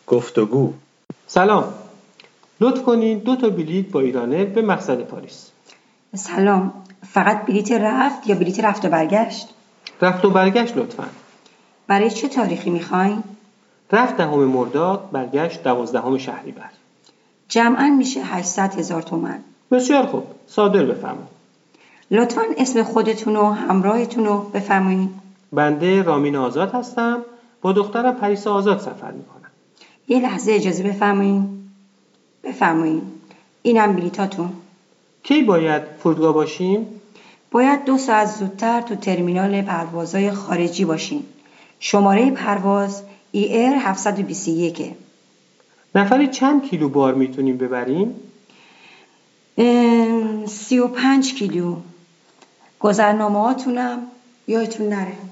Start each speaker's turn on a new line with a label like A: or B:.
A: گفتگو. سلام. لطف کنین 2 تا بلیط با ایرانر به مقصد پاریس.
B: سلام. فقط بلیط رفت یا بلیط رفت و برگشت؟
A: رفت و برگشت لطفاً.
B: برای چه تاریخی میخواین؟
A: رفت 10 مرداد، برگشت 12 شهریور.
B: جمعاً میشه 800,000 تومان.
A: بسیار خوب. صادر بفرمایید.
B: لطفاً اسم خودتون و همراهتون رو بفرمایید.
A: بنده رامین آزاد هستم. با دخترم پریسا آزاد سفر میکنم.
B: یه لحظه اجازه بفرمایید. اینم بلیطاتون.
A: کی باید فرودگاه باشیم؟
B: باید 2 ساعت زودتر تو ترمینال پروازهای خارجی باشین. شماره پرواز ER 721.
A: نفری چند کیلو بار میتونیم ببریم؟
B: 35 کیلو. گذرنامه هاتونم یادتون نره.